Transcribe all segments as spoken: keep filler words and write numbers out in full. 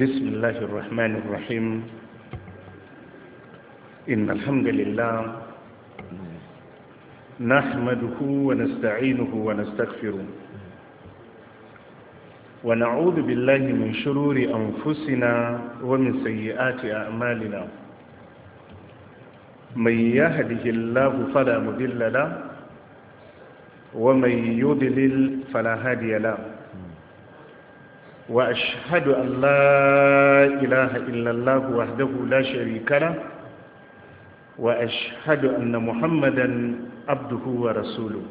بسم الله الرحمن الرحيم إن الحمد لله نحمده ونستعينه ونستغفره ونعوذ بالله من شرور أنفسنا ومن سيئات أعمالنا من يهده الله فلا مضل له ومن يضلل فلا هادي له وأشهد أن لا إله إلا الله وحده لا شريك له وأشهد أن محمدا عبده ورسوله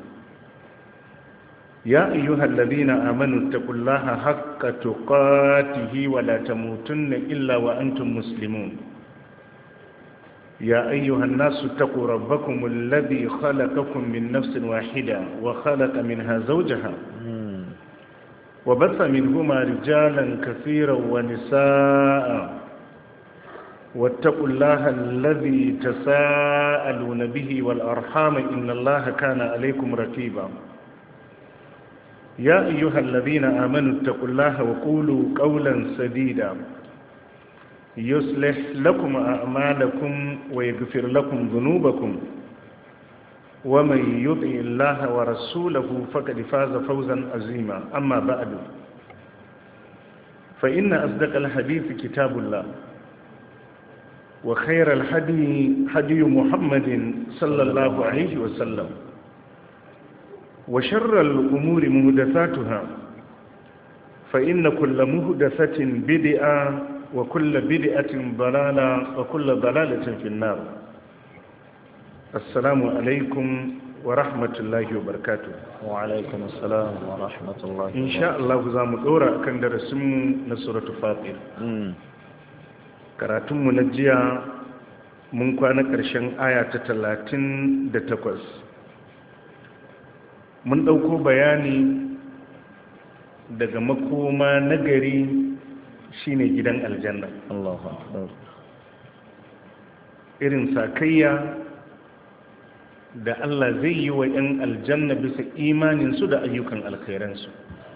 يا أيها الذين آمنوا اتقوا الله حق تقاته ولا تموتن إلا وأنتم مسلمون يا أيها الناس اتقوا ربكم الذي خلقكم من نفس واحدة وخلق منها زوجها وبث منهما رجالا كثيرا ونساء واتقوا الله الذي تساءلون به والأرحام إن الله كان عليكم رقيبا يا أيها الذين آمنوا اتقوا الله وقولوا قولا سديدا يصلح لكم أعمالكم ويغفر لكم ذنوبكم ومن يطع الله ورسوله فقد فاز فوزا عظيما أما بعد فإن أصدق الحديث كتاب الله وخير الهدي هدي محمد صلى الله عليه وسلم وشر الأمور محدثاتها فإن كل محدثة بدعة وكل بدعة ضلالة وكل ضلالة في النار السلام عليكم ورحمة الله وبركاته. وعليكم السلام ورحمة الله وبركاته. إن شاء الله زام دورا كان درسمو نسورة فاطر. كراتم منجيا من كان كرشن آية تلاتين دتكوز. من دوكو بياني daga makoma nagari shine gidan aljanna. Allahu akbar. Irin sakayya da Allah zai yi wa 'yan aljanna bisa imaninsu da ayyukan alkhairansu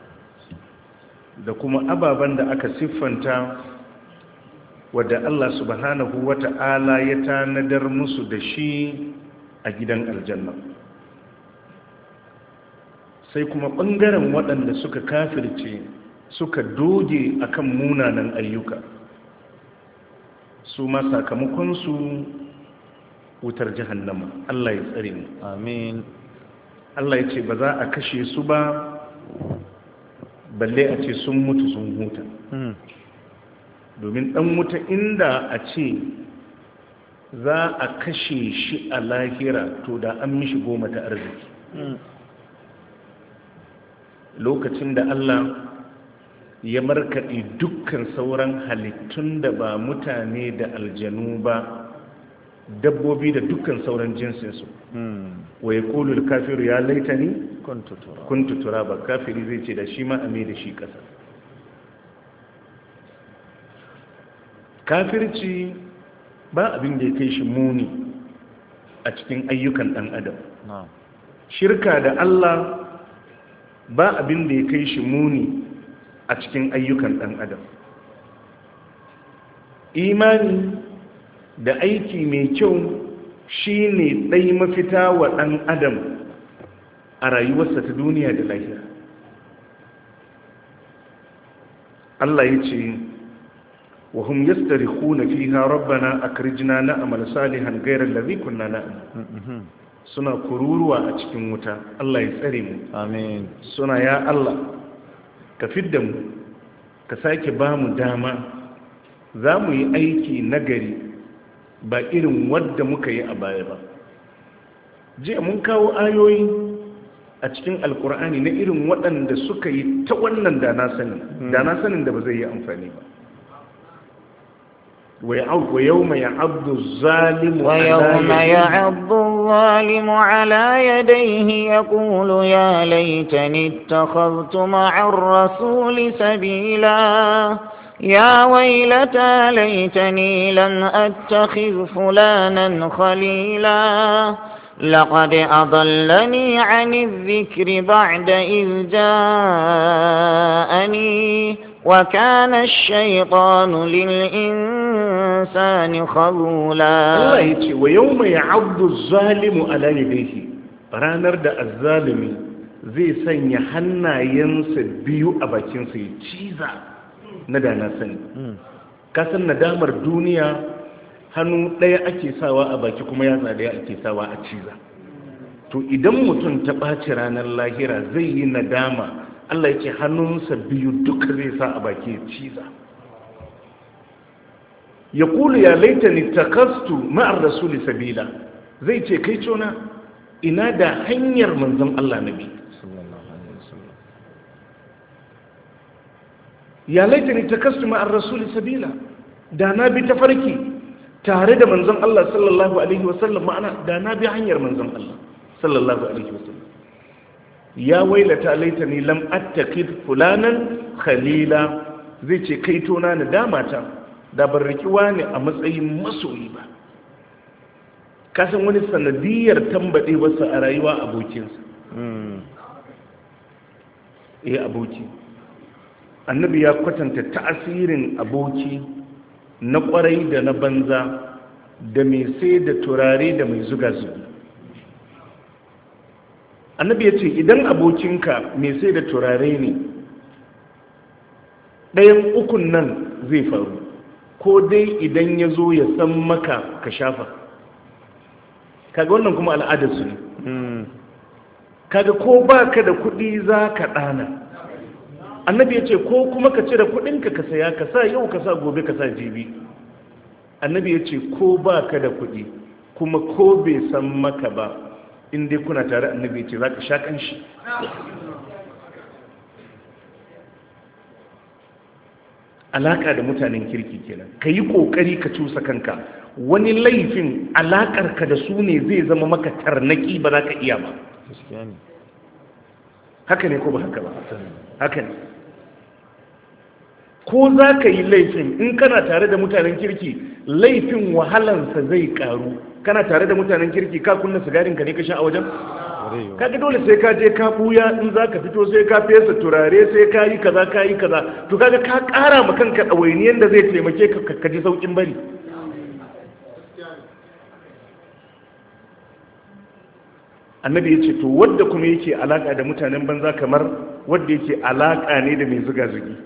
da kuma ababen da aka siffanta wadda Allah subhanahu wata'ala ya tanadar musu da shi a gidan aljanna sai kuma ɓangaren waɗanda suka kafirce suka doge akan munanan ayyuka su ma sakamakonsu wutar jahannama Allah ya tsare mu amin. Allah ya ce ba za a kashe su ba balle a ce sun mutu sun huta domin dan wuta inda a ce za a kashe shi a lahira to da an mishi goma ta arziki lokacin da Allah ya markaɗe dukkan sauran halittun da ba mutane da aljanu ba dabbobi da dukkan sauran jinsinsu wa ya ƙulul kafiru ya laitani kun tutura ba kafiri zai ce da shi ma a mai da shi ƙasa kafirci ba abin da ya kai shi muni a cikin ayyukan ɗan adam shirka da Allah ba abin da ya kai shi muni a cikin ayyukan ɗan adam imani da aiki mai kyau shi ne ɗai mafita wa ɗan adam a rayuwarsa ta duniya da lahira Allah ya ce wa hum yastarikhuna fiha rabbana akrijna na'mal salihan ghayra alladhi kunna na'mal suna kururuwa a cikin wuta Allah ya tsare mu amin. suna ya Allah ka fidda mu ka sake ba mu dama za mu yi aiki nagari ba irin wadda muka yi a baya ba jiya mun kawo ayoyi a cikin alkur'ani na irin waɗanda suka yi ta wannan da na sani da na sanin da ba zai yi amfani ba wa yawma ya'addu az-zalimu ويوم يعض الظالم على يديه يقول يا ليتني اتخذت مع الرسول سبيلا يا ويلتى ليتني لم أتخذ فلانا خليلا لقد أضلني عن الذكر بعد إذ جاءني وكان الشيطان للإنسان خذولا. الله يتي ويوم يعض الظالم على يديه ranar da azzalimi zai sanya hannayensa biyu a bakinsa ya ciza na da na sani. Kasan nadamar duniya hannu ɗaya ake sawa a baki kuma yatsa ɗaya ake sawa a ciza. To idan mutum ta ɓaci ranar lahira zai yi nadama, Allah ya ce hannunsa biyu duka zai sa a baki ya ciza. Ya kulu ya laita ni takastu ma'ar rasuli sabila, zai ce kai cona ina da hanyar manzon Allah nabi. Ya laita ni takastu ma'ar rasuli sabila, da na bi tafarki tare da manzon Allah sallallahu alaihi wasallam, ma'ana da na bi hanyar manzon Allah sallallahu alaihi wasallam. Ya wailata laitani lam attakid fulanan khalila, zai ce kai tona na damata da ban riki wani a matsayin masoyi ba. Kasan wani sanadiyar tambade wasu a rayuwa abokinsa. eh aboki annabi ya kwatanta ta'asirin aboki na kwarai da na banza da mai sai da turare da mai zuga zugi. Annabi ya ce idan abokinka mai sai da turare ne, ɗayan ukun nan zai faru, ko dai idan ya zo ya san maka ka shafa, kaga wannan kuma al'adarsu ne, kaga ko ba ka da kuɗi za ka ɗana. Annabi ya ce ko kuma ka cire kuɗinka ka saya, ka sa yau ka sa gobe ka sa jibi. Annabi ya ce ko ba ka da kuɗi kuma ko bai san maka ba, in dai kuna tare, annabi ce za ka sha kanshi. Alaka da mutanen kirki kenan, ka yi ƙoƙari ka cusa kanka. Wani laifin alaƙarka da su ne zai zama maka tarnaki, ba za ka iya ba. Haka ne ko ba haka ba? Haka ne. Ko za ka yi laifin in kana tare da mutanen kirki, laifin wahalansa zai ƙaru. Kana tare da mutanen kirki, ka kunna sigarin ka ne ka sha a wajen? Kaga dole sai ka je ka buya, in za ka fito sai ka fesa turare, sai ka yi kaza ka yi kaza. To kaga ka ƙara ma kanka ɗawainiyar da zai taimake ka ka ji sauƙin bari. Annabi ya ce to wadda kuma yake alaƙa da mutanen banza kamar wadda yake alaƙa ne da mai zuga zugi.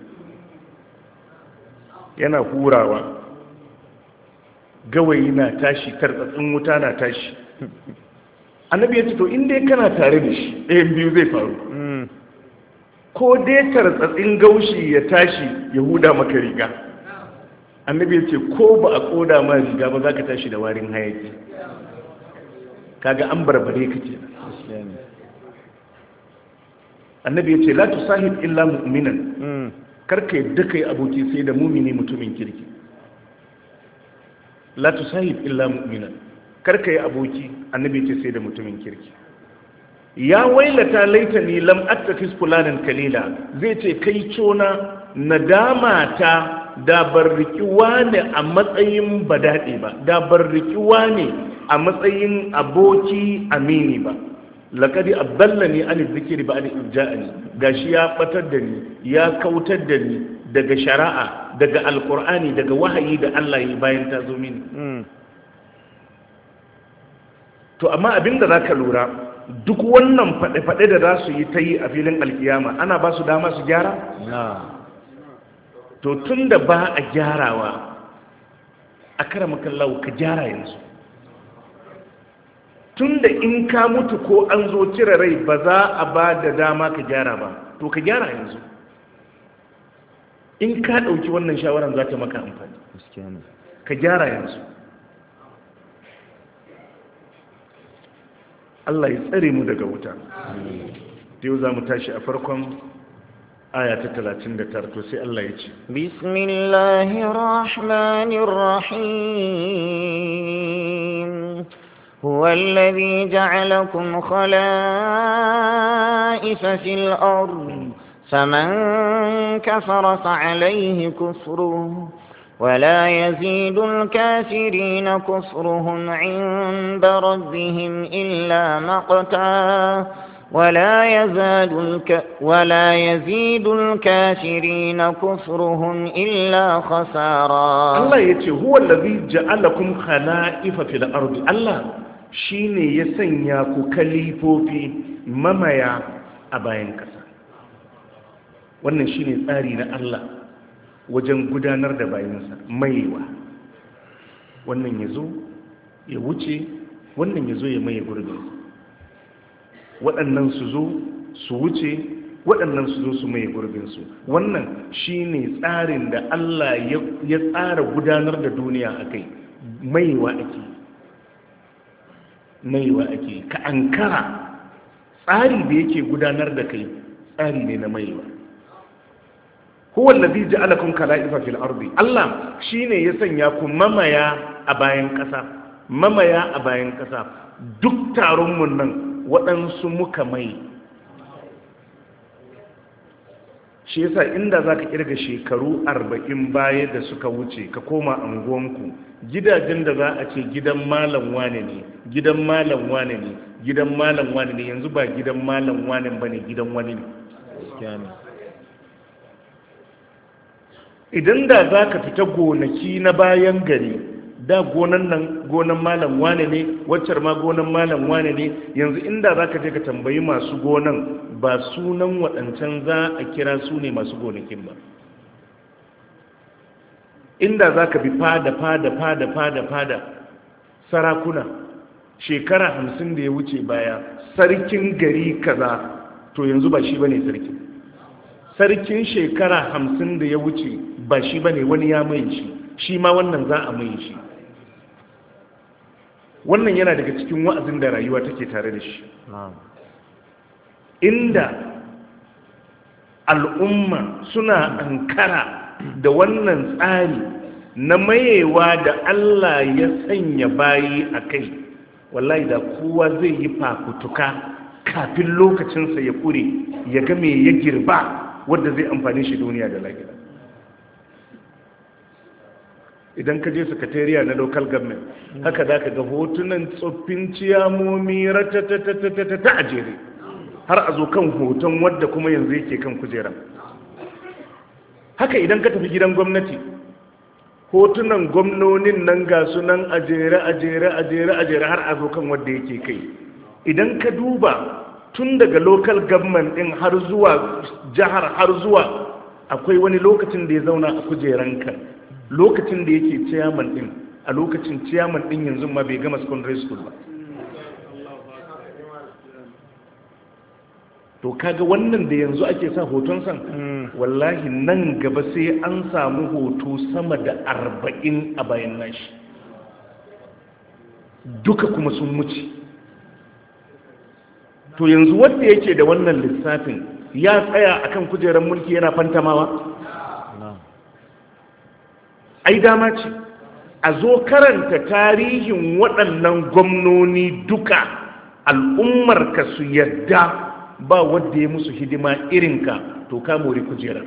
Yana hurawa, gawayi na tashi, tartsatsin wuta na tashi. Annabi ya ce to in dai kana tare da shi, ɗayan biyu zai faru, ko dai tartsatsin gaushi ya tashi ya huda maka riga. Annabi ya ce ko ba a koda ma riga ba za ka tashi da warin hayaki. Kaga an barbare ka ce. Annabi ya ce la tusahib illa mu'minan, karka yadda kai aboki sai da mumini mutumin kirki. La tusahib illa mu'minan, karka yi aboki, annabi ce sai da mutumin kirki. Ya wailata laitani lam attafis fulanan kalila, zai ce kai cona nadama ta da barriki wane a matsayin badade ba, da barriki wane a matsayin aboki amini ba. Laqad aballani an dhikri ba'da irja'ani, gashi ya batar da ni, ya kautar da ni daga shari'a, daga alqur'ani, daga wahayi da Allah yi bayan ta zo mini. To amma abinda zaka lura, duk wannan fade-fade da za su yi ta yi a filin alkiyama, ana ba su dama su gyara? To tunda ba a gyarawa, a karamakallahu ka gyara yanzu. Tunda in ka mutu ko an zo cire rai ba za a ba da dama ka gyara ba, to ka gyara yanzu. In ka ɗauki wannan shawaran za ta maka amfani, ka gyara yanzu. Allah ya tsare mu daga wuta. Yau za mu tashi a farkon aya ta talatin da tara, to sai Allah ya ce Bismillahirrahmanirrahim. هو الذي جعلكم خلائف في الأرض فمن كفر فعليه كفره ولا يزيد الكافرين كفرهم عند ربهم إلا مقتا ولا يزال الك ولا يزيد الكافرين كفرهم إلا خسارا. الله يتي هو الذي جعلكم خلائف في الأرض. الله شيني يسنياكو كليفو في ممايا أباين كسا. wannan shine tsari na Allah wajen gudanar da bayansa maiwa. Wannan yazo ya wuce, wannan yazo ya maye gurbinsa. waɗannan su zo su wuce, waɗannan su zo su mai gurbinsu. Wannan shine tsarin da Allah ya tsara gudanar da duniya a kai. Maiwa ake maiwa ake ka ankara tsari da yake gudanar da kai tsari ne na maiwa. huwa allazi ja'alakum khala'ifa fil ardi. Allah shine ya sanya ku mamaya a bayan ƙasa, mamaya a bayan ƙasa. Duk taron mun nan waɗansu muka mai. Shi yasa inda za ka ƙirga shekaru arba'in baya da suka wuce ka koma anguwanku, gidajen da za a ce gidan malam wane ne, gidan malam wane ne, gidan malam wane ne, yanzu ba gidan malam wane ba ne, gidan wani ne. Idan da za ka fita gonaki na bayan gari, da gonan nan gonan malam wane ne, waccar ma gonan malam wane ne, yanzu inda za ka je ka tambayi masu gonan ba sunan waɗancan za a kira su ne masu gonakin ba. Inda za ka bi fada fada fada fada fada sarakuna shekara hamsin da ya wuce baya, sarkin gari kaza to yanzu ba shi ba ne sarki. Sarkin shekara hamsin da ya wuce ba shi ba ne, wani ya mai shi, shi ma wannan za a mai shi. Wannan yana daga cikin wa'azin da rayuwa take tare da shi. Inda al'umma suna ankara da wannan tsari na mayewa da Allah ya sanya bayi a kai, wallahi da kowa zai yi fafutuka kafin lokacinsa ya kure ya ga me ya girba wadda zai amfani shi duniya da lahira. Idan ka je sakatariya na local government haka za ka ga hotunan tsoffin ciyamomi ratatatatata ta ajere har a zo kan hoton wadda kuma yanzu yake kan kujera. Haka idan ka tafi gidan gwamnati, hotunan gwamnonin nan ga sunan ajere ajere ajere ajere har a zo kan wadda yake kai. Idan ka duba tun daga local government din har zuwa jihar har zuwa, akwai wani lokacin da ya zauna a kujeran kan, lokacin da yake chairman din, a lokacin chairman din yanzu ma bai gama secondary school ba. To kaga wannan da yanzu ake sa hoton san, wallahi nan gaba sai an samu hoto sama da arba'in a bayan nashi, duka kuma sun wuce. To yanzu wanda yake da wannan lissafin ya tsaya akan kujerar mulki yana fantamawa? Ai dama ce a zo karanta tarihin waɗannan gwamnoni duka, al'ummar ka su yadda ba wadda ya musu hidima irinka, to ka mori kujerar.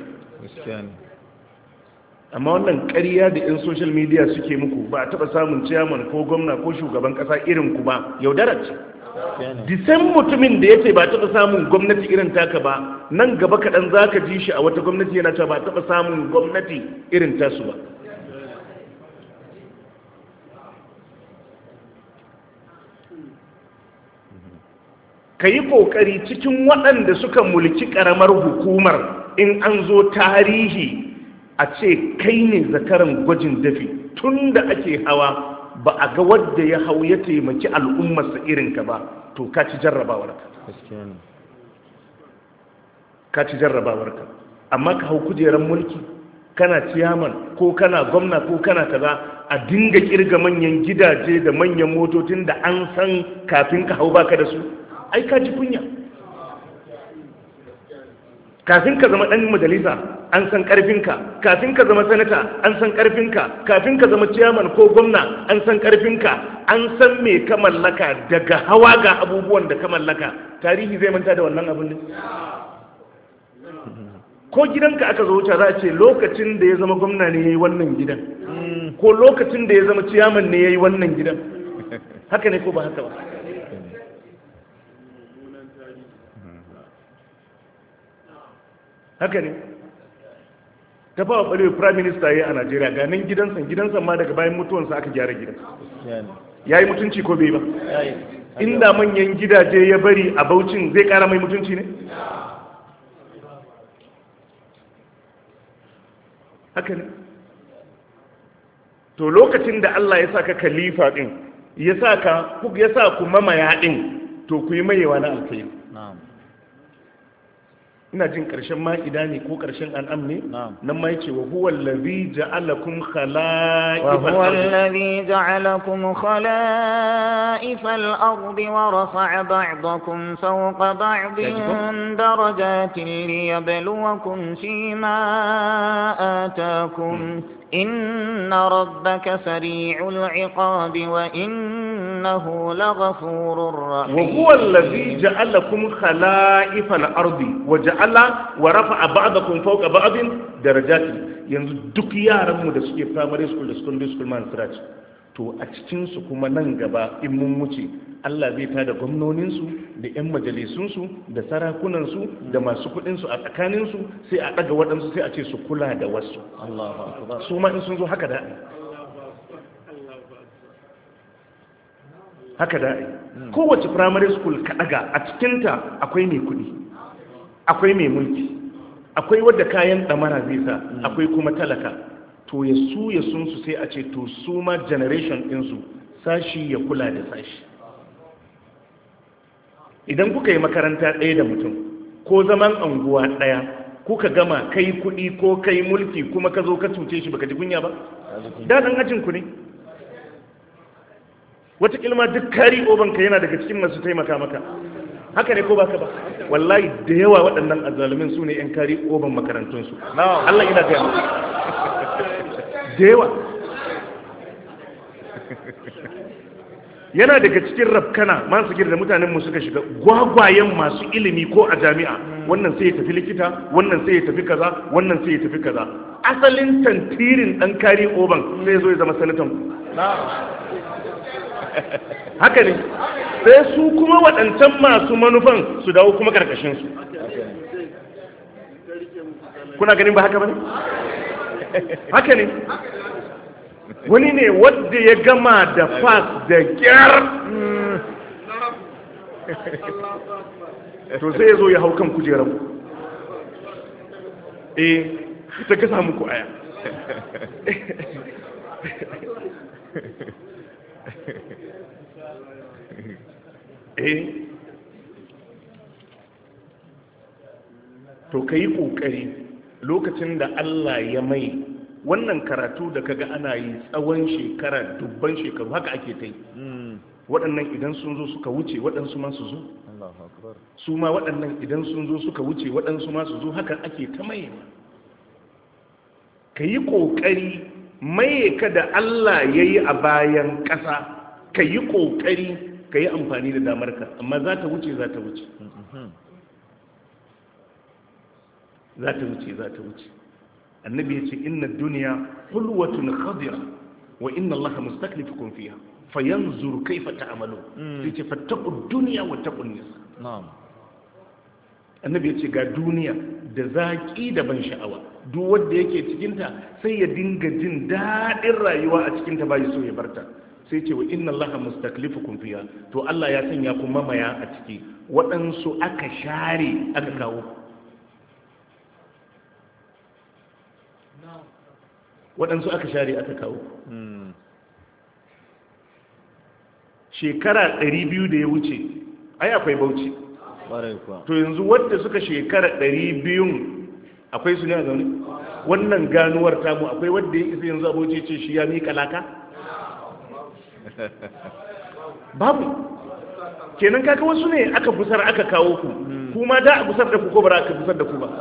Amma wannan ƙarya da 'yan social media suke muku, ba a taɓa samun chairman ko gwamna ko shugaban ƙasa irinku ba, yaudarar ce. Disan mutumin da ya ce ba taɓa samun gwamnati irin taka ba, nan gaba kaɗan za ka ji shi a wata gwamnati yana cewa ba taɓa samun gwamnati irin tasu ba. Ka yi ƙoƙari cikin waɗanda suka mulki ƙaramar hukumar, in an zo tarihi a ce kai ne zakaran gwajin dafi tun da ake hawa ba a ga wadda ya hau ya taimaki al'ummarsa irinka ba, to ka ci jarrabawarka. Ka ci jarrabawarka. Amma ka hau kujerar mulki, kana ciyaman ko kana gwamna ko kana kaza, a dinga kirga manyan gidaje da manyan motocin da an san kafin ka hau baka da su, ai ka ji kunya. Kafin ka zama ɗan majalisa an san ƙarfinka, kafin ka zama sanata an san ƙarfinka, kafin ka zama ciyaman ko gwamna an san ƙarfinka, an san me ka mallaka, daga hawa ga abubuwan da ka mallaka. Tarihi zai manta da wannan abin ne? Ko gidanka aka zo wuce za a ce lokacin da ya zama gwamna ne ya yi wannan gidan, ko lokacin da ya zama ciyaman ne ya yi wannan gidan. Haka ne ko ba haka ba? haka ne ta fawa ɓarewa prime minister ya yi a Najeriya ganin gidansa gidansa ma daga bayan mutuwansa aka gyara gidan ya yi mutunci ko bai ba inda manyan gidaje ya bari a Bauchin zai ƙara mai mutunci ne haka ne to lokacin da Allah ya saka khalifa din ya saka ku ya sa ku mamaya din to ku yi mayewa na alkhairi ina jin karshen ma'ida ne ko karshen an'am ne nan ma yace wa huwa allazi ja'alakum khala'ifa wa huwa allazi ja'alakum khala'ifa al-ardi wa rafa'a ba'dakum fawqa ba'din darajatin liyabluwakum fima ataakum إن ربك سريع العقاب وإنه لغفور رحيم وهو الذي جعلكم خلائف الأرض وجعل ورفع بعضكم فوق بعض درجات yanzu duk yaran mu da suke primary school da secondary school man scratch to a cikin su kuma nan gaba in mun wuce Allah zai tada gwamnonin su da ƴan majalisun su da sarakunan su da masu kuɗin su a tsakanin su sai a daga waɗansu sai a ce su kula da wasu Allahu akbar su ma in sun zo haka da haka da kowace primary school ka daga a cikin ta akwai mai kuɗi akwai mai mulki akwai wadda kayan damara zai sa akwai kuma talaka to ya su ya sun su sai a ce to su ma generation ɗinsu sashi ya kula da sashi idan kuka yi makaranta ɗaya da mutum ko zaman anguwa ɗaya kuka gama kai kuɗi ko kai mulki kuma ka zo ka cuce shi baka ji kunya ba daɗin ajin ku ne wataƙila ma duk kari obanka yana daga cikin masu taimaka maka haka ne ko baka ba wallahi da yawa waɗannan azzalumin su ne 'yan kari oban makarantunsu Allah ina gaya da yawa yana daga cikin rafkana masu gida da mutanenmu suka shiga gwagwayen masu ilimi ko a jami'a wannan sai ya tafi likita wannan sai ya tafi kaza wannan sai ya tafi kaza asalin tantirin ɗan kari oban sai zo ya zama sanatan haka ne sai su kuma waɗancan masu manufan su dawo kuma ƙarƙashinsu kuna ganin ba haka ba ne? haka ne wani ne wadda ya gama da fas da kyar to sai ya zo ya hau kan kujerar eh ta ka samu ku aya eh to ka yi ƙoƙari lokacin da Allah ya mai wannan karatu da kaga ana yi tsawon shekara dubban shekaru haka ake ta yi waɗannan idan sun zo suka wuce waɗansu ma su zo su ma waɗannan idan sun zo suka wuce waɗansu ma su zo haka ake ta maye ka yi ƙoƙari maye ka da Allah ya yi a bayan ƙasa ka yi ƙoƙari ka yi amfani da damarka amma za ta wuce za ta wuce za ta wuce za ta wuce annabi ya ce inna duniya hulwatun khadira wa inna allaha mustaklifukum fiha fayanzur kayfa ta'malu sai ce fattaqu dunya wa taqun nisa na'am annabi ya ce ga duniya da zaki da ban sha'awa duk wanda yake cikin ta sai ya dinga jin dadin rayuwa a cikin ta bai so ya barta sai ce wa inna allaha mustaklifukum fiha to Allah ya sanya ku mamaya a ciki waɗansu aka share aka kawo waɗansu aka share aka kawo shekara ɗari biyu da ya wuce ai akwai Bauchi to yanzu wadda suka shekara ɗari biyun akwai su ne a zaune wannan ganuwar tamu akwai wadda ya isa yanzu a Bauchi ce shi ya miƙa laka babu kenan kaka wasu ne aka busar aka kawo ku kuma da a busar da ku ko ba aka busar da ku ba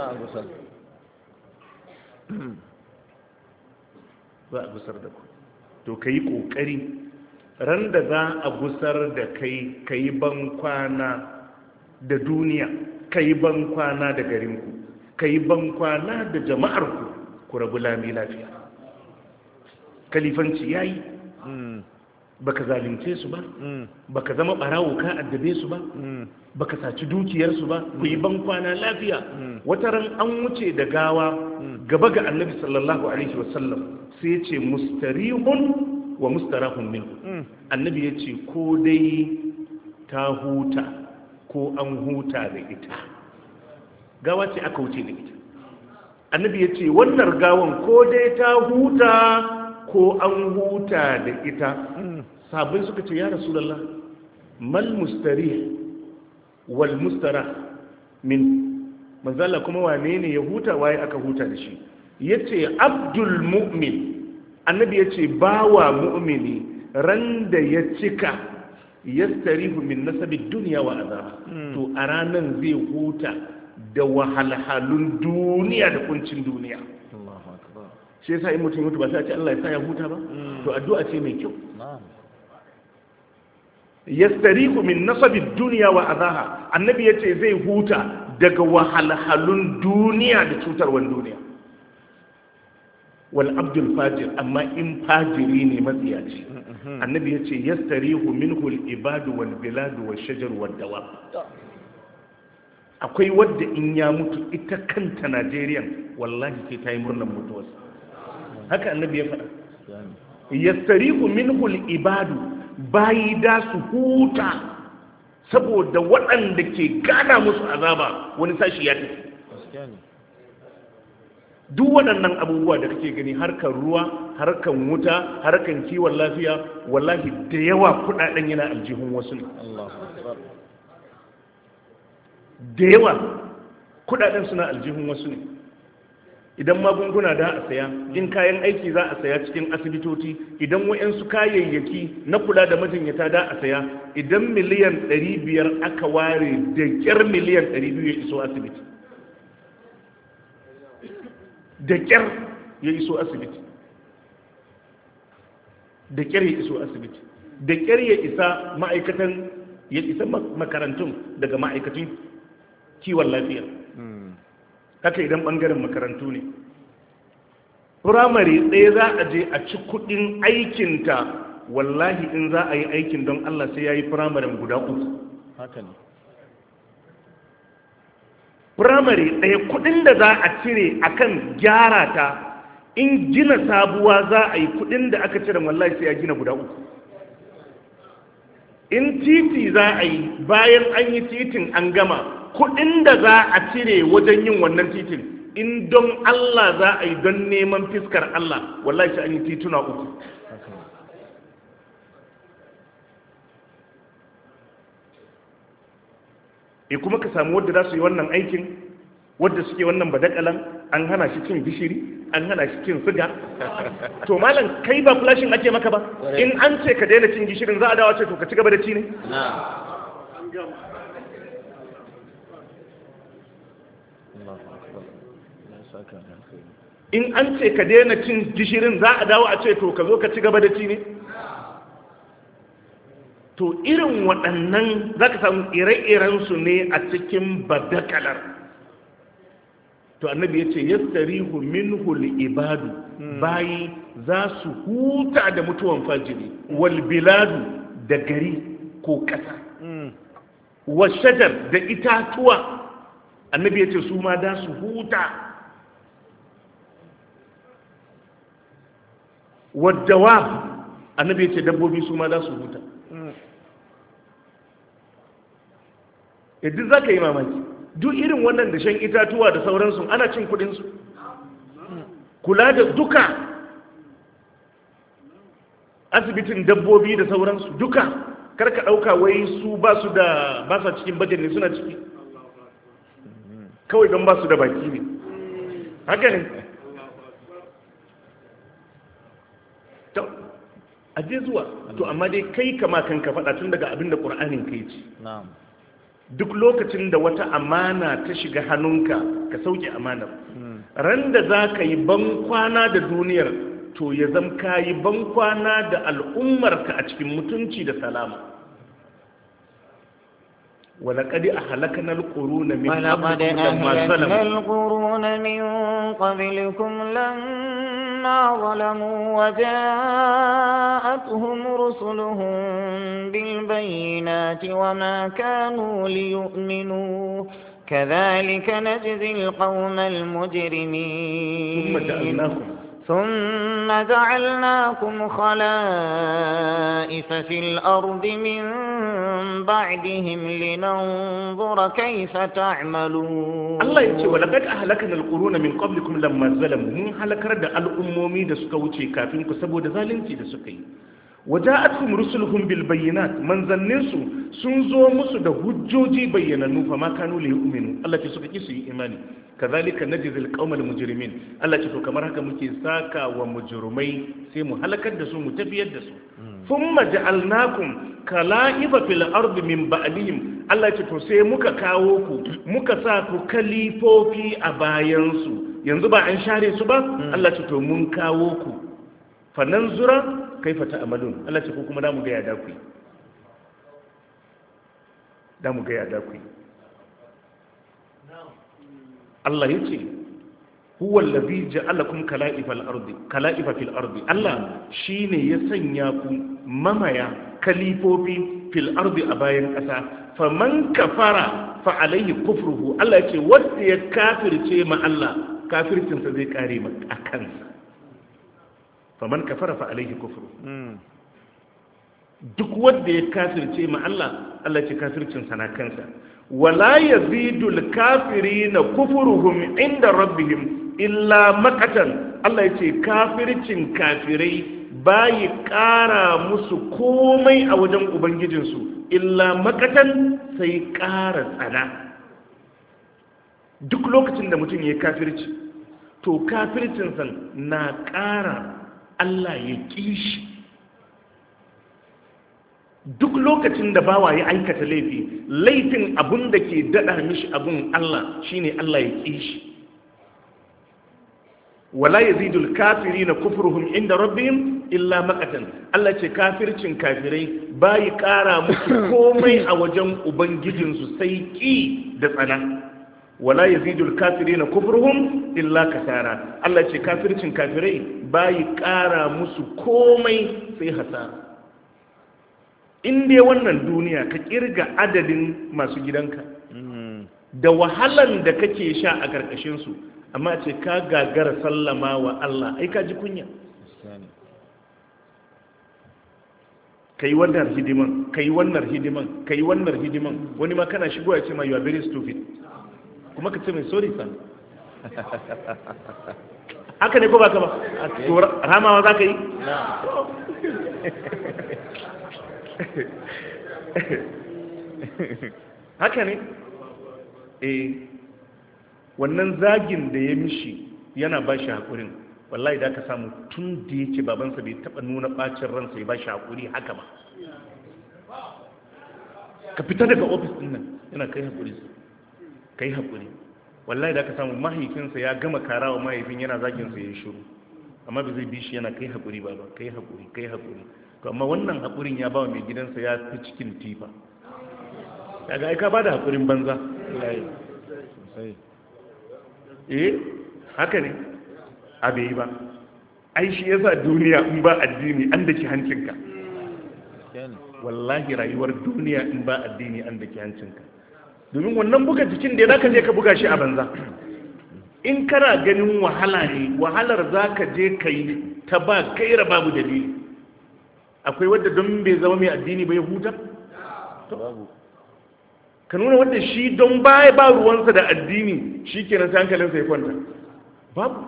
za a gusar da ku to ka yi ƙoƙari ran da za a gusar da kai ka yi bankwana da duniya ka yi bankwana da garinku ka yi bankwana da jama'arku ku rabu lami lafiya kalifanci ya yi baka zalunce su ba baka zama barawo ka addabe su ba baka saci dukiyarsu ba ku yi ban kwana lafiya. wata ran an wuce da gawa gaba ga annabi sallallahu alaihi wasallam sai ya ce mustarihun wa mustarahun minhu. annabi ya ce ko dai ta huta ko an huta da ita. gawa ce aka wuce da ita. annabi ya ce wannan gawan ko dai ta huta ko an huta da ita. sahabbai suka ce ya rasulullah mal mustarih wal mustarah min, manzala kuma wane ne ya huta waye aka huta da shi? yace abdul mu'min, annabi yace bawa mu'mini ran da ya cika yastarihu min nasabi dunya wa azaba, to a ranan zai huta da wahalhalun duniya da kuncin duniya. Allahu akbar. Shi yasa in mutum mutu ba sai a ce Allah ya sa ya huta ba, to addu'a ce mai kyau. Yastarihu min nasabi dunya wa azaha, annabi yace zai huta daga wahalhalun duniya da cutarwan duniya. wal abdul fajir, amma in fajiri ne matsiyaci, annabi yace yastarihu minhu al ibadu wal biladu wash shajar wad dawab. akwai wadda in ya mutu ita kanta Najeriya wallahi sai ta yi murnar mutuwarsa. haka annabi ya faɗa. yastarihu minhu al ibadu, bayi da su huta saboda waɗanda ke gana musu azaba wani sashi ya tafi. duk waɗannan abubuwa da kake gani, harkar ruwa, harkar wuta, harkar kiwon lafiya, wallahi da yawa kuɗaɗen yana aljihun wasu ne. da yawa kuɗaɗen suna aljihun wasu ne. idan magunguna da a saya, in kayan aiki za a saya cikin asibitoci, idan wa'yansu kayayyaki na kula da majinyata da a saya, idan miliyan ɗari biyar aka ware da ƙyar miliyan ɗari biyu ya iso asibiti. da ƙyar ya iso asibiti. da ƙyar ya iso asibiti. da ƙyar ya isa ma'aikatan, ya isa makarantun daga ma'aikatun kiwon lafiya. haka idan ɓangaren makarantu ne, firamare ɗaya za a je a ci kuɗin aikinta, wallahi in za a yi aikin don Allah sai ya yi firamaren guda uku. haka ne. firamare ɗaya kuɗin da za a cire akan gyara ta, in gina sabuwa za a yi kuɗin da aka cire wallahi sai ya gina guda uku. in titi za a yi, bayan an yi titin an gama, kudin da za a cire wajen yin wannan titin, in don Allah za a yi don neman fiskar Allah, wallahi sai an yi tituna uku. e kuma ka samu wadda za su yi wannan aikin, wadda suke wannan badakalan, an hana shi cin gishiri, an hana shi cin siga. to malam kai ba flashin ake maka ba, in an ce ka daina cin gishirin za a dawo ce to ka ci gaba da ci ne. in an ce ka daina cin gishirin za a dawo a ce to ka zo ka ci gaba da ci ne. to irin waɗannan za ka samu ire-irensu ne a cikin badakalar. to annabi ya ce yastarihu minhu ibadu, bayi za su huta da mutuwan fajiri, wal biladu da gari ko ƙasa, wa shajar da itatuwa, annabi ya ce su ma da su huta, wadda annabi ya ce dabbobi su ma da su huta. yadda za ka yi mamaki, duk irin wannan da shan itatuwa da sauransu ana cin kudinsu, kula da duka asibitin dabbobi da sauransu duka, karka ɗauka wai su ba su da, ba sa cikin bajet ne, suna ciki kawai don ba su da baki ne. haka ne. to aje zuwa to, amma dai kai kama kan ka faɗa tun daga abin da ƙur'anin kai ce. duk lokacin da wata amana ta shiga hannunka ka sauke amanar. ran da za ka yi ban kwana da duniyar, to ya zam ka yi ban kwana da al'ummarka a cikin mutunci da salama. ولقد أهلكنا القرون من ولقد قبلكم لما أهلكنا ظلموا القرون من قبلكم لما ظلموا وجاءتهم رسلهم بالبينات وما كانوا ليؤمنوا كذلك نجزي القوم المجرمين ثم جعلناكم ثم جعلناكم خلائف في الأرض من بعدهم لننظر كيف تعملون Allah ya ce wa laqad ahlakana alquruna min qablikum lamma zalamu mun halakar da al'ummomi da suka wuce kafin ku saboda zalunci da suka yi waja'atuhum rusuluhum bil bayyinat manzanninsu sun zo musu da hujjoji bayyanannu fa ma kanu li yu'minu Allah ce suka ki su yi imani kazalika najzil qaumal mujrimin Allah ce to kamar haka muke saka wa mujrimai sai mu halakar da su mu tafiyar da su thumma ja'alnakum kala'ifa fil ardi min ba'dihim Allah ce to sai muka kawo ku muka sa ku kalifofi a bayan su yanzu ba an share su ba Allah ce to mun kawo ku fa nanzura kaifa ta'malun Allah ce ko kuma da mu ga ya da ku da mu ga ya da ku Allah yace huwa allazi ja'alakum kala'ifal ardi kala'ifa fil ardi Allah shine ya sanya ku mamaya kalifofi fil ardi a bayan kasa faman kafara fa alayhi kufruhu Allah yace wanda ya kafirce ma Allah kafircin sa zai kare maka a kansa faman kafara fa alayhi kufruhu duk wanda ya kafirce ma Allah Allah ce kafircin sa na kansa wala yazidul kafirina kufruhum inda rabbihim illa makatan Allah yace kafircin kafirai bayi ƙara musu komai a wajen ubangijinsu illa makatan sai ƙara tsana duk lokacin da mutum ya kafirci to kafircinsa na ƙara Allah ya kishi duk lokacin da bawa ya aikata laifi laifin abun da ke dada mishi abun Allah shine Allah ya kishi wala yazidul kafirina kufruhum inda rabbihim illa maqatan Allah ce kafircin kafirai bai kara musu komai a wajen ubangijinsu sai ki da tsana wala yazidul kafirina kufruhum illa kasara Allah ce kafircin kafirai bai kara musu komai sai hasara in dai wannan duniya ka kirga adadin masu gidanka da wahalan da kake sha a karkashin su amma ce ka gagara sallama wa Allah ai ka ji kunya kai wannan hidiman kai wannan hidiman kai wannan hidiman wani ma kana shigo ya ce ma you are very stupid kuma ka ce mai sorry sir haka ne ko ba ka ba to ramawa za ka yi haka ne eh wannan zagin da ya mishi yana ba shi haƙurin wallahi da ka samu tun da yake babansa bai taɓa nuna ɓacin ransa ya ba shi haƙuri haka ba ka fita daga ofis ɗin nan yana kai haƙuri kai haƙuri wallahi da ka samu mahaifinsa ya gama karawa mahaifin yana zaginsa ya yi shiru amma bai zai bi shi yana kai haƙuri ba ba kai haƙuri kai haƙuri to amma wannan haƙurin ya ba wa mai gidansa ya fi cikin tifa ya ga aika ba da haƙurin banza eh haka ne abe ba ai shi yasa duniya in ba addini an dake hancinka wallahi rayuwar duniya in ba addini an dake hancinka domin wannan buga jikin da zaka je ka buga shi a banza in kana ganin wahala ne wahalar zaka je kai ta ba kaira babu dalili akwai wadda don bai zama mai addini bai huta babu ka nuna wadda shi don baya ba ruwansa da addini shi kenan sai hankalinsa ya kwanta babu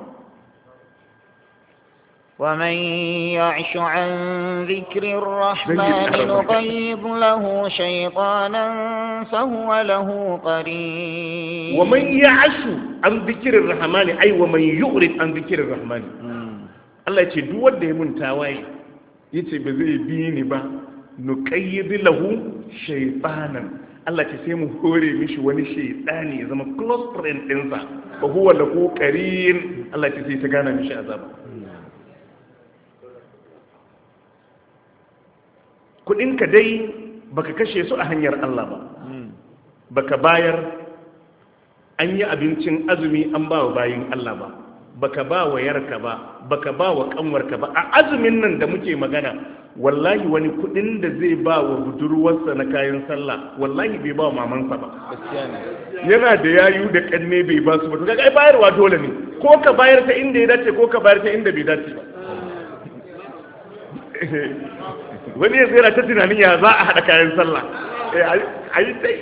ومن يعش عن ذكر الرحمن نقيض له شيطانا فهو له قرين ومن يعش عن ذكر الرحمن أي ومن يؤرد عن ذكر الرحمن الله يقول دو wanda ya mun tawaye yace ba zai bi ni ba nuqayyid lahu shaytanan Allah ce sai mu hore mishi wani shaytani ya zama close friend ɗinsa fa huwa lahu qarin Allah ce sai ta gana mishi azaba kudinka dai baka kashe su a hanyar Allah ba baka bayar an yi abincin azumi an ba wa bayin Allah ba, baka ba wa yarka ba, baka ba wa kanwarka ba. A azumin nan da muke magana, wallahi wani kudin da zai ba wa budurwarsa na kayan sallah wallahi bai ba wa mamansa ba. Yana da yayu da kanne bai ba su ba. To kaga ai bayarwa dole ne, ko ka bayar ta inda ya dace ko ka bayar ta inda bai dace ba. Wani ya tsira ta tunanin ya za a haɗa kayan sallah a yi sai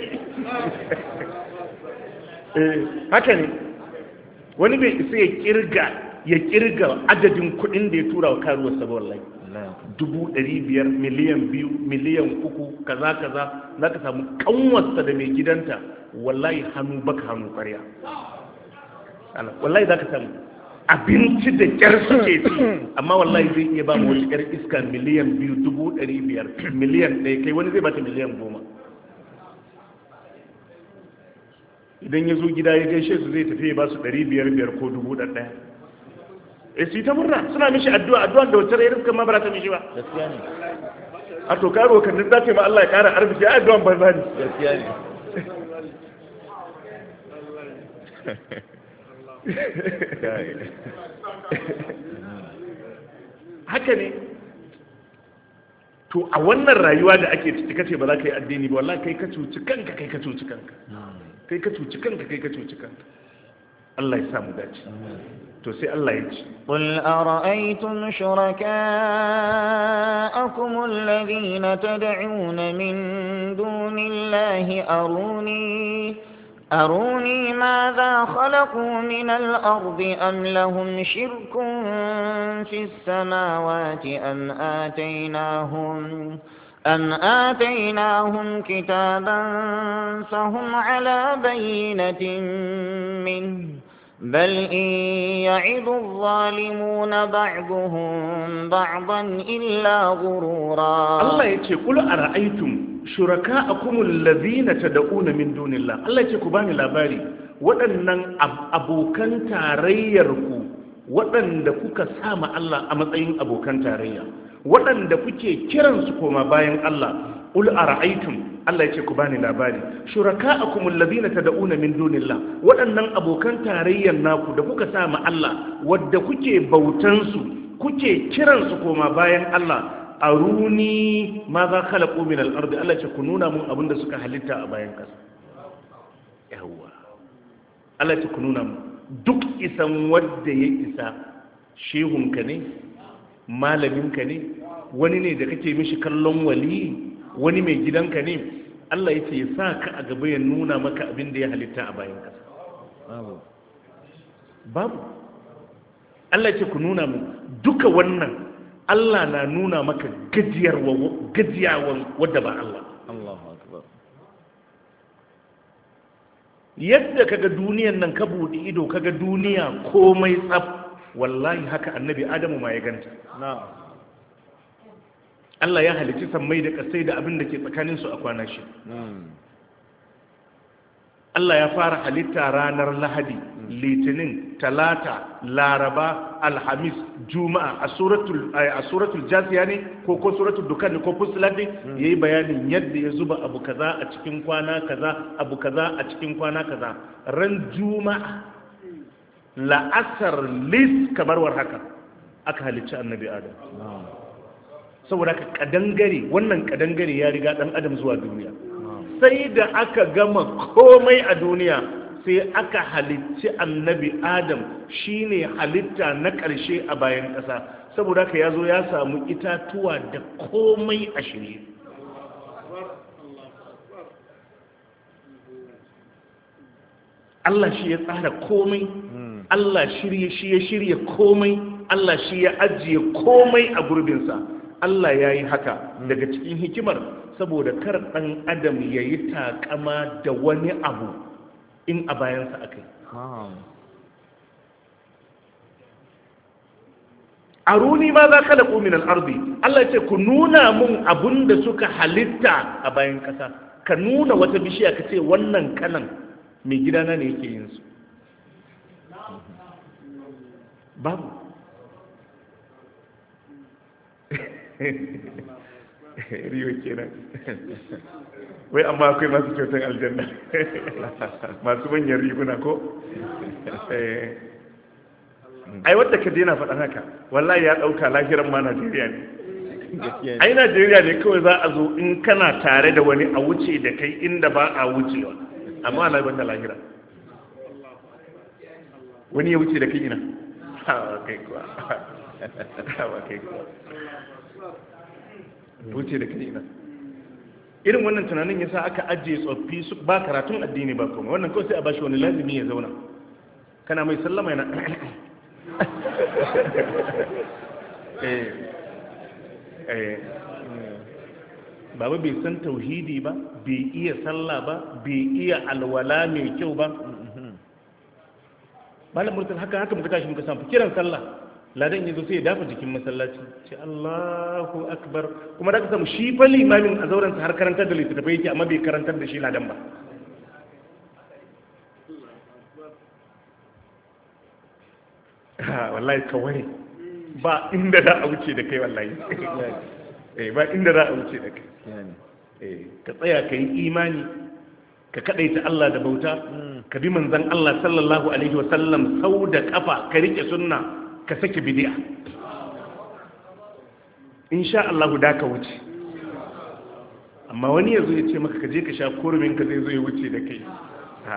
haka ne. Wani bai isa ya kirga ya kirga adadin kuɗin da ya tura wa karuwarsa ba wallahi. Dubu ɗari biyar, miliyan biyu, miliyan uku, kaza kaza, za ka samu kanwarsa da mai gidanta wallahi hannu baka hannu ƙarya. Wallahi za ka samu abinci da kyar suke ci, amma wallahi zai iya ba mu wata kyar iska miliyan biyu, dubu ɗari biyar, miliyan ɗaya, kai wani zai bata miliyan goma. Idan ya zo gida ya gaishe su zai tafi ya ba su ɗari biyar biyar ko dubu ɗaya. E su yi ta murna suna mishi addu'a, addu'a da wacce rai rizkan ma ba ta mishi ba. Gaskiya ne. A to karo kan za ta yi ma Allah ya ƙara arziki, a addu'an banza ne. Gaskiya ne. Haka ne. To a wannan rayuwa da ake ciki kace ba za ka yi addini ba, wallahi kai ka cuci kanka, kai ka cuci kanka. Kai ka cuci kanka, kai ka cuci kanka. Allah ya samu dace. To sai Allah ya ce, qul ara'aytum shuraka'akum alladhina tad'una min dunillahi aruni أروني ماذا خلقوا من الأرض أم لهم شرك في السماوات أم آتيناهم أم آتيناهم كتابا فهم على بينة منه بل إن يعظ الظالمون بعضهم بعضا إلا غرورا. الله يقول أرأيتم شركاءكم الذين تدعون من دون الله. الله يقول كباني لاباري waɗannan abokan tarayyarku waɗanda kuka sama Allah a matsayin abokan tarayya, waɗanda kuke kiransu koma bayan Allah. Ul ara'aytum, Allah yace ku bani labari, shuraka'akum alladhina tad'una min dunillah, waɗannan abokan tarayyar naku da kuka sama Allah, wadda kuke bautan su, kuke kiransu koma bayan Allah. Aruni ma za khalaqu min al-ardi, Allah yace ku nuna mun abinda suka halitta a bayan ƙasa. Yawwa, Allah yace ku nuna mun duk isan wanda ya isa, shehunka ne, malaminka ne, wani ne da kake mishi kallon wali, wani mai gidanka ne, Allah ya ce ya sa ka a gaba ya nuna maka abin da ya halitta a bayan ƙasa. Babu. Babu. Allah ya ce ku nuna mu duka wannan, Allah na nuna maka gajiyawan wadda ba Allah. Allahu Akbar. Yadda kaga duniyan nan ka buɗe ido kaga duniya komai tsaf, wallahi haka annabi Adamu ma ya ganta. Na'am. Allah ya halici sammai da ƙasai da abin da ke tsakaninsu a kwana shi. Allah ya fara halitta ranar Lahadi, Litinin, Talata, Laraba, Alhamis, Juma'a a suratul a suratul Jasiya ne ko ko suratul Dukan ko Fussilat ne yayi bayanin yadda ya zuba abu kaza a cikin kwana kaza, abu kaza a cikin kwana kaza. Ran Juma'a la'asar lis kamar war haka aka halicci annabi Adam. Saboda ka kadangare, wannan kadangare ya riga dan Adam zuwa duniya. Sai da aka gama komai a duniya sai aka halicci annabi Adam, shine halitta na ƙarshe a bayan ƙasa. Saboda ka yazo ya samu itatuwa da komai a shirye. Allah shi ya tsara komai, Allah shirye shi ya shirye komai, Allah shi ya ajiye komai a gurbinsa. Allah ya yi haka daga cikin hikimar saboda kar ɗan adam ya yi takama da wani abu in a bayansa aka yi. Aruni ma za ka laƙo min al'arbi, Allah ce ku nuna mun abun da suka halitta a bayan ƙasa, ka nuna wata bishiya ka ce wannan kanan mai gidana ne yake yin su. Babu. riyo kenan wai amma akwai masu kyautar aljanna masu manyan riguna ko ai wadda ka je na faɗa haka wallahi ya ɗauka lahiran ma Najeriya ne ai Najeriya ne kawai za a zo in kana tare da wani a wuce da kai inda ba a wucewa amma na banda lahira wani ya wuce da kai ina ha kai kuwa ha kai kuwa wuce da kai ina irin wannan tunanin yasa aka ajiye tsoffi su ba karatun addini ba kuma wannan kawai sai a bashi wani lazimi ya zauna kana mai sallama yana eh eh baba bai san tauhidi ba bai iya sallah ba bai iya alwala mai kyau ba malam murtal haka haka muka tashi muka samu kiran sallah ladan yazo sai ya dafa jikin masallaci ce Allahu akbar kuma da ka samu shi fa limamin a zauren sa har karantar da littafai yake amma bai karantar da shi ladan ba ha wallahi kawai ba inda za a wuce da kai wallahi eh ba inda za a wuce da kai eh ka tsaya ka yi imani ka kadaita Allah da bauta ka bi manzon Allah sallallahu alaihi wa sallam sau da kafa ka rike sunna ka saki bid'a insha Allah da ka wuce amma wani yazo ya ce maka ka je ka sha kurmin ka zai zo ya wuce da kai ha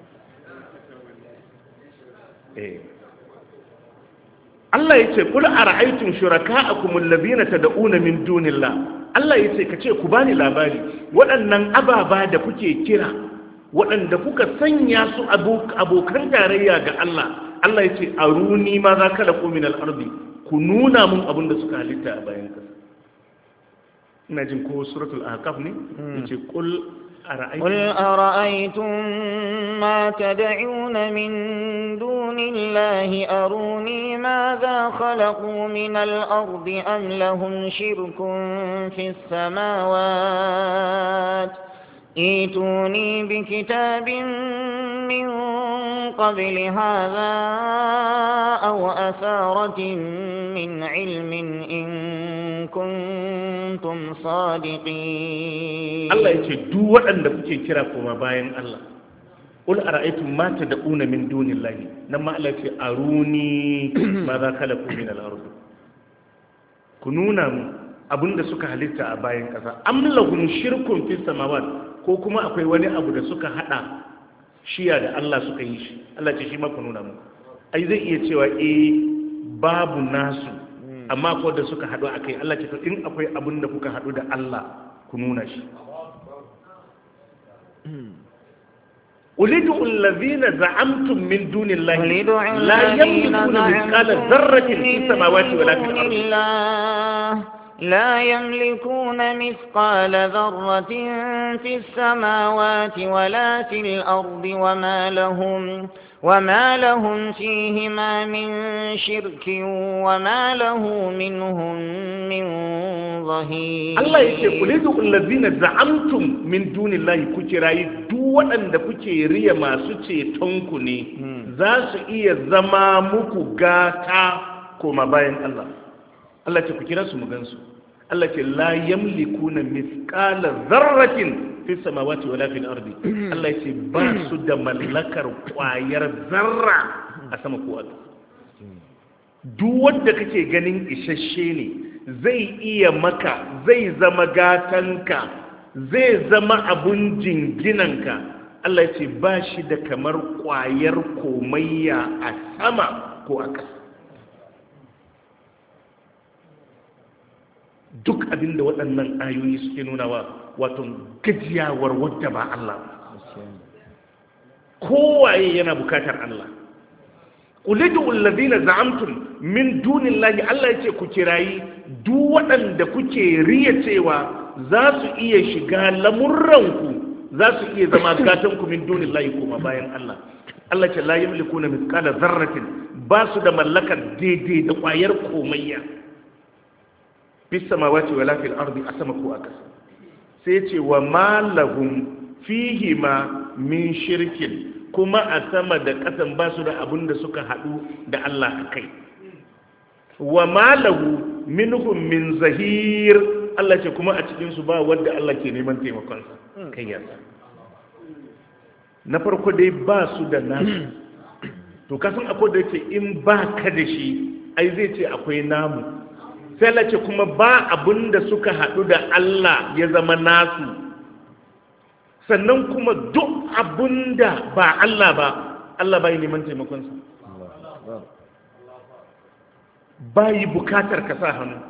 eh Allah yace kul ara'aytum shuraka'akum alladhina tad'una min dunillah Allah yace kace ku bani labari waɗannan ababa da kuke kira waɗanda kuka sanya su abokan tarayya ga Allah Allah yace aruni ma za ka laku min al-ardi ku nuna mun abin da suka halitta a bayan kasa ina jin ko suratul ahqaf ne yace kul قل أرأيتم ما تدعون من دون الله أروني ماذا خلقوا من الأرض أم لهم شرك في السماوات ائتوني بكتاب من قبل هذا أو أثارة من علم إن كنتم صادقين الله يقول دو أن كنت كراكم باين الله قل أرأيتم ما تدعون من دون الله نما الله يقول أروني ماذا خلقوا من الأرض كنونا abinda suka halitta a bayan kasa am lahum shirkun fis samawat ko kuma akwai wani abu da suka hada shiya da Allah suka yi shi Allah ce shi ma ku nuna mu ai zai iya cewa eh babu nasu amma ko da suka hadu akai Allah ce to in akwai abinda kuka hadu da Allah ku nuna shi ulidu allazina za'amtum min dunillahi la yamlikuna mithqala dharratin fis samawati wala fil ardi لا يملكون مثقال ذرة في السماوات ولا في الأرض وما لهم وما لهم فيهما من شرك وما له منهم من ظهير الله يقول لكم الذين زعمتم من دون الله كجراي duk waɗanda kuke riya masu cetonku ne za su iya zama muku gata koma bayan Allah Allah ce ku kira su mu gansu Allah ce la yamlikuna mithqala dharratin fi samawati wala fil ardi Allah ce ba su da mallakar kwayar zarra a sama ko a duk wanda kake ganin isasshe ne zai iya maka zai zama gatanka zai zama abun jinginanka Allah ce ba shi da kamar kwayar komayya a sama ko a ƙasa duk abin da waɗannan ayoyi suke nunawa wato gajiyawar wadda ba Allah kowaye yana bukatar Allah ulidu allazina za'amtum min dunillahi Allah yace ku kirayi duk waɗanda kuke riya cewa za su iya shiga lamurranku za su iya zama gatanku min dunillahi kuma bayan Allah Allah ce la yamlikuna mithqala dharratin ba su da mallakar daidai da ƙwayar komayya bis samawati wala fil ardi asama ko akas sai ce wa ma lahum fihi ma min shirkin kuma a sama da kasan ba su da abin da suka hadu da Allah akai wa ma lahu minhum min zahir Allah ce kuma a cikin su ba wanda Allah ke neman taimakon sa kai yasa na farko dai ba su da nasu to kasan akwai da yake in ba ka da shi ai zai ce akwai namu sai Allah ce kuma ba abinda suka haɗu da Allah ya zama nasu sannan kuma duk abinda ba Allah ba Allah bai neman taimakonsa bai bukatar ka sa hannu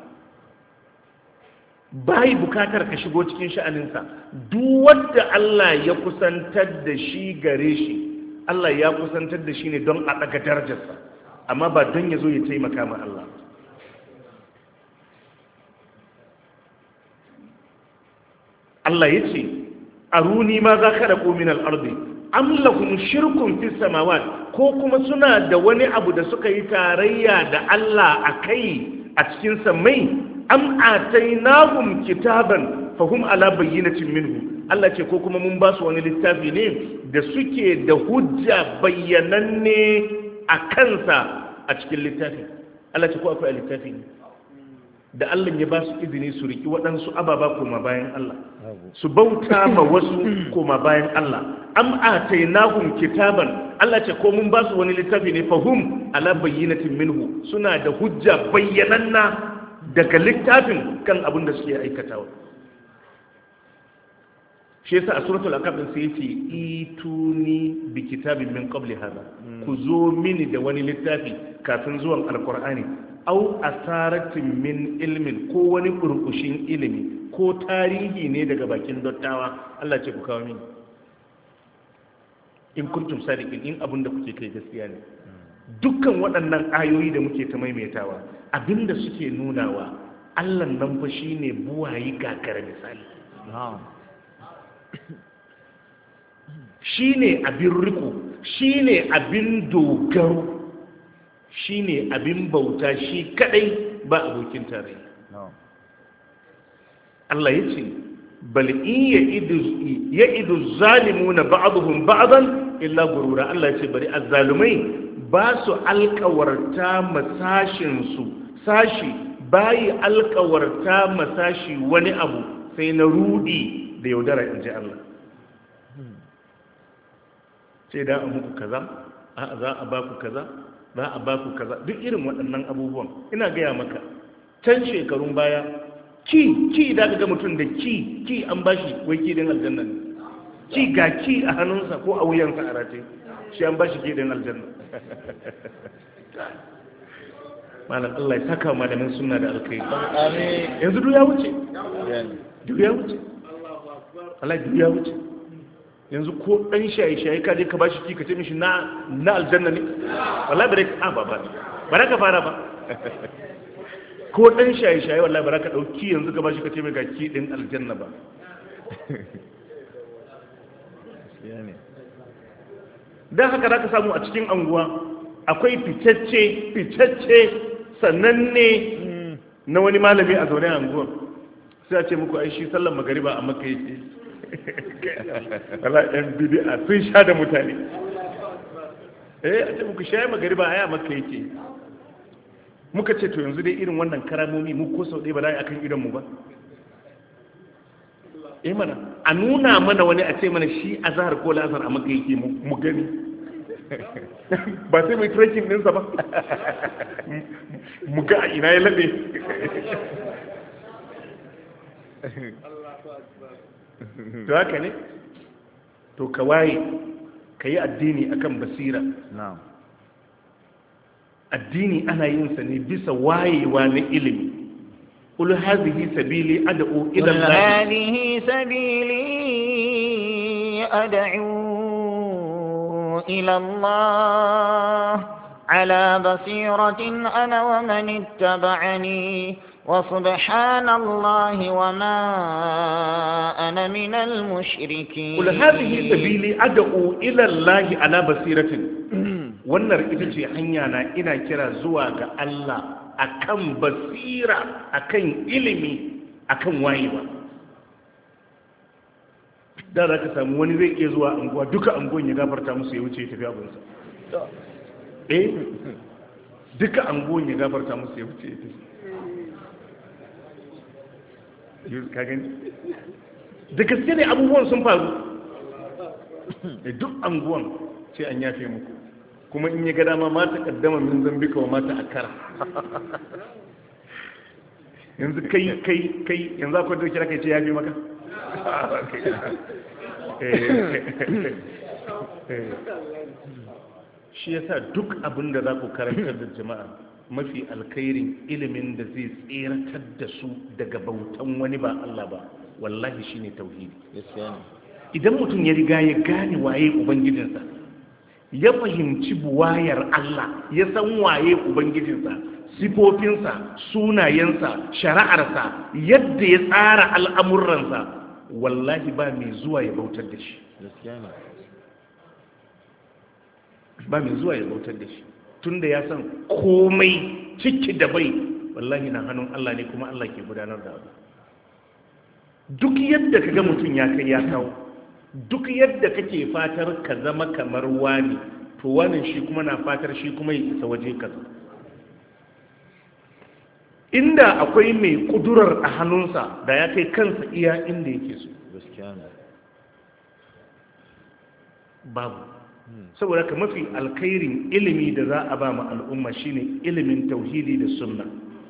bai bukatar ka shigo cikin sha'aninsa duk wanda Allah ya kusantar da shi gare shi Allah ya kusantar da shi ne don a ɗaga darajarsa amma ba don ya zo ya taimaka ma Allah Allah ya ce aruni ma za ka raƙo min al'ardi am lahum shirkun fi samawat ko kuma suna da wani abu da suka yi tarayya da Allah a kai a cikin sammai am atainahum kitaban fahum ala bayyinatin minhu Allah ce ko kuma mun ba su wani littafi ne da suke da hujja bayyananne a kansa a cikin littafi Allah ce ko akwai littafi ne da Allah ya ba su izini su riki waɗansu ababa koma bayan Allah su bauta ma wasu koma bayan Allah am atainahum kitaban Allah ce ko mun ba su wani littafi ne fahum ala bayyinatin minhu suna da hujja bayyananna daga littafin kan abin da suke aikatawa shi yasa a suratul aqab din sai yace ituni bi kitabin min qabli hada ku zo mini da wani littafi kafin zuwan alqur'ani au asaratin min ilmin ko wani burkushin ilimi ko tarihi ne daga bakin dottawa Allah ce ku kawo mini in kuntum sadiqin in abin da kuke kai gaskiya ne dukkan waɗannan ayoyi da muke ta maimaitawa abinda suke nunawa Allah nan fa shine buwayi gagara misali shine abin riko shine abin dogaro shine abin bauta shi kadai ba abokin tarayya Allah yace bal in ya idu zalimuna ba'dhum ba'dan illa gurura Allah yace bari azzalumai ba su alkawarta masashinsu sashi bayi alkawarta masashi wani abu sai na rudi da yaudara in ji Allah sai da a muku kaza a za a baku kaza za a baku kaza duk irin waɗannan abubuwan ina gaya maka can shekarun baya ki ki da ga mutum da ki ki an bashi wai ki din aljanna ne ki ga ki a hannunsa ko a wuyansa a rataye shi an bashi ki din aljanna malam Allah ya saka malamin sunna da alkhairi amin yanzu duk ya wuce duk ya wuce Allah duk ya wuce yanzu ko dan shayi shayi ka je ka bashi ki ka ce mishi na na aljanna ne wallahi bare a ba ba bare ka fara ba ko dan shayi shayi wallahi bare ka dauki yanzu ka bashi ka ce mai ga ki din aljanna ba dan haka zaka samu a cikin anguwa akwai fitacce fitacce sananne na wani malami a zaune a anguwa sai a ce muku ai shi sallan magariba a makka yake wala ɗan bid'a sun sha da mutane eh a ce muku shayi magariba ai a makka yake muka ce to yanzu dai irin wannan karamomi mu ko sau ɗaya ba za a kan idon mu ba eh mana a nuna mana wani a ce mana shi a zahar ko la'asar a makka yake mu gani ba sai mai trekking ɗinsa ba mu ga a ina ya laɓe to haka ne to ka waye ka yi addini akan basira addini ana yin sa ne bisa wayewa na ilimi قل هذه سبيلي أدعو إلى الله هذه سبيلي أدعو إلى الله على بصيرة أنا ومن اتبعني وسبحان الله وما أنا من المشركين قل هذه سبيلي أدعو إلى الله على بصيرة wannan ita ce hanya na ina kira zuwa ga Allah akan basira akan ilimi akan wayewa da za ka samu wani zai iya zuwa anguwa duka anguwan ya gafarta musu ya wuce ya tafi abinsa eh duka anguwan ya gafarta musu ya wuce ya tafi ka gani da gaske ne abubuwan sun faru duk anguwan sai an yafe muku kuma in ya ga dama ma ta kaddama min zambika wa mata akara yanzu kai kai kai yanzu akwai da kira kai ce yafe maka shi yasa duk abin da za ku karantar da jama'a mafi alkhairin ilimin da zai tseratar da su daga bautan wani ba Allah ba wallahi shine tauhidi. Idan mutum ya riga ya gane waye ubangijinsa ya fahimci buwayar Allah ya san waye ubangijinsa sifofinsa sunayensa shari'arsa yadda ya tsara al'amuransa wallahi ba mai zuwa ya bautar da shi ba mai zuwa ya bautar da shi tunda ya san komai ciki da bai wallahi na hannun Allah ne kuma Allah ke gudanar da abu. Duk yadda kaga mutum ya kai ya kawo duk yadda kake fatar ka zama kamar wani to wannan shi kuma na fatar shi kuma ya isa waje kaza. Inda akwai mai kudurar a hannunsa da ya kai kansa iya inda yake so babu. Saboda ka mafi alkhairin ilimi da za a ba mu al'umma shine ilimin tauhidi da sunna,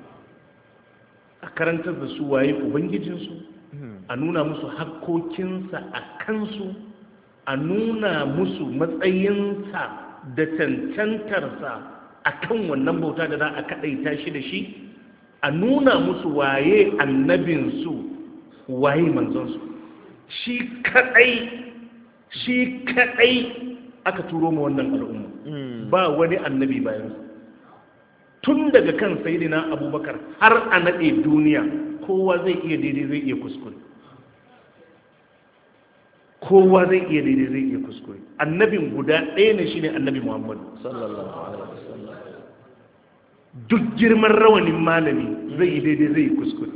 a karantar da su waye ubangijinsu, a nuna musu hakkokinsa a kansu, a nuna musu matsayinsa da cancantarsa a kan wannan bauta da za a kaɗaita shi da shi, a nuna musu waye annabinsu waye manzonsu. Shi kaɗai shi kaɗai aka turo mu wannan al'umma ba wani annabi bayan tun daga kan sayyidina abubakar har a naɗe duniya kowa zai iya daidai zai iya kuskure kowa zai iya daidai zai iya kuskure annabin guda ɗaya ne shine annabi muhammadu sallallahu alaihi wasallam. Duk girman rawanin malami zai yi daidai zai yi kuskure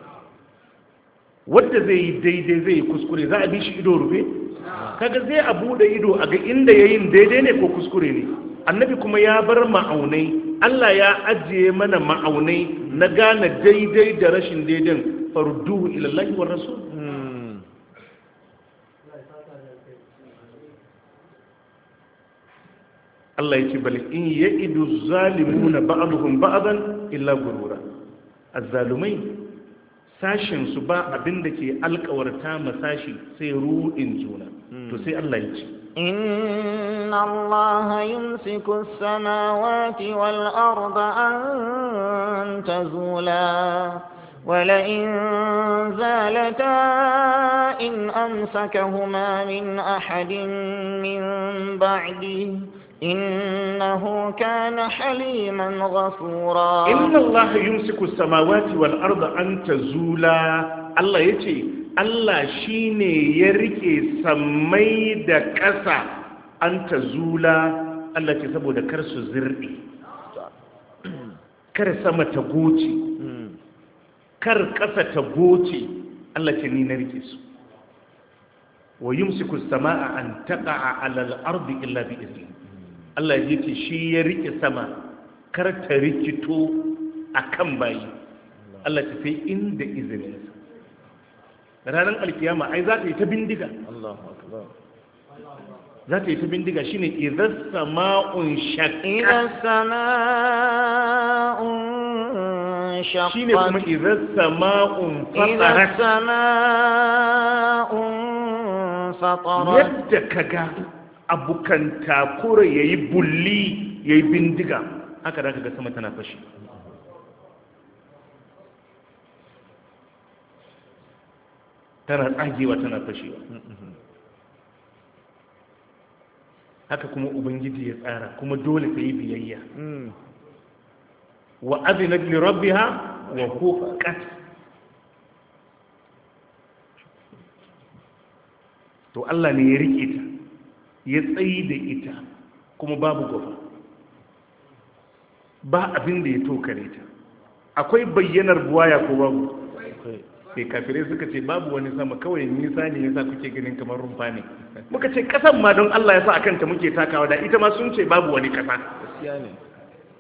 wanda zai yi daidai zai yi kuskure za a bi shi ido rufe kaga zai a bude ido a ga inda yayin daidai ne ko kuskure ne. Annabi kuma ya bar ma'aunai, Allah ya ajiye mana ma'aunai na gane daidai da rashin daidan farduhu ila Allah wa rasul. Allah ya ce bal in ya'idu zalimuna ba'dhum ba'dan illa gurura. Azzalumai sashin su ba abin da ke alkawarta masashi sai ruɗin juna. To sai Allah ya ce inna Allah yumsiku as-samawati wal arda an tazula ولئن زالتا إن أمسكهما من أحد من بعده إنه كان حليما غفورا. إن الله يمسك السماوات والأرض أن تزولا. الله يتي الله شيني يركي سمي دا كسا أن تزولا. الله تسبو دا كرسو زرقي كرسما تغوتي كر كسا تغوتي الله تنين ركيسو ويمسك السماء أن تقع على الأرض إلا بإذنه. Allah ya ce shi ya rike sama kar ta rikito a kan bayi. Allah ta sai inda izininsa. Ranar alkiyama ai za ta yi ta bindiga. Za ta yi ta bindiga shine idan sama'un shaqqat. Idan sama'un shaqqat. Shine kuma idan sama'un fatarat. Idan sama'un fatarat. Yadda kaga abukan takura ya yi bulli ya yi bindiga haka da ga sama tana fashi. Tana tsagewa tana fashewa. Haka kuma Ubangiji ya tsara kuma dole ta yi biyayya. Wa azinat li rabbiha wa huqqat. To Allah ne ya rike ta ya tsayi da ita kuma babu gaba ba abin da ya tokare ta. Akwai bayyanar buwaya ko babu? Sai kafirai suka ce babu wani sama kawai nisa ne yasa kuke ganin kamar rumfa ne. Muka ce kasan ma don Allah ya sa akan ta muke takawa da ita ma sun ce babu wani kasa. Gaskiya ne.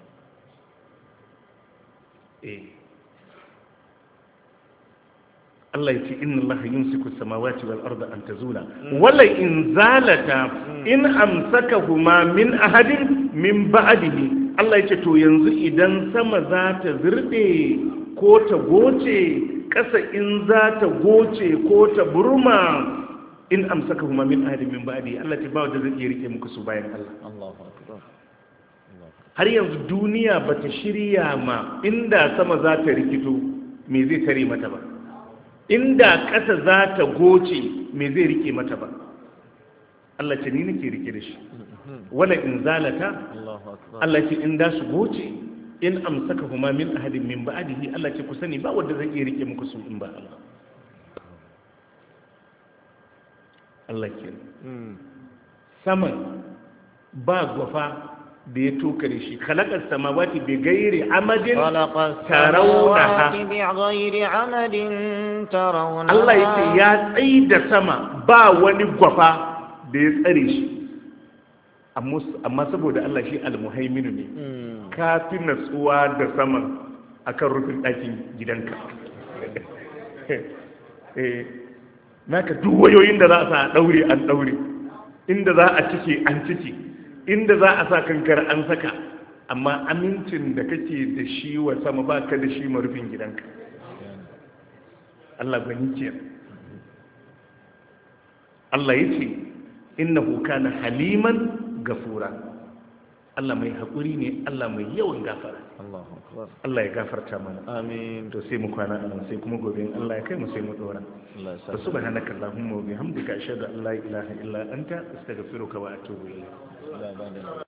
Eh. Allah yace inna Allah yumsiku as-samawati wal arda an tazula wala in zalata in amsakahuma min ahadin min ba'dihi Allah yace to yanzu idan sama za ta zirde ko ta goce kasa in za ta goce ko ta burma in amsakahuma min ahadin min ba'dihi Allah ta ba wanda zai rike muku su bayan Allah Allahu akbar har yanzu duniya bata shirya ma inda sama za ta rikito me zai tare mata ba inda ƙasa za ta goce me zai rike mata ba Allah ce ni nake rike da shi wala in zalata Allah ce in da su goce in amsaka huma min ahadin min ba'dihi Allah ce ku sani ba wanda zai iya rike muku su in ba Allah Allah ke saman ba gwafa da ya tokare shi khalaqas samawati bi ghairi amadin tarawunaha bi ghairi amadin tarawunaha Allah yace ya tsaida sama ba wani gwafa da ya tsare shi amma saboda Allah shi almuhaiminu ne ka fi natsuwa da saman akan rufin ɗakin gidanka eh naka duk wayoyin da za a sa a daure an daure inda za a cike an cike inda za a sa kankar an saka amma amincin da kake da shi wa sama ba ka da shi marufin gidanka Allah gani ce Allah ya ce innahu kana haliman gafura Allah mai haƙuri ne Allah mai yawan gafara Allah ya gafarta mana amin to sai mu kwana anan sai kuma gobe Allah ya kai mu sai mu dora subhanaka allahumma wa bihamdika ashhadu an la ilaha illa anta astaghfiruka wa atubu ilayk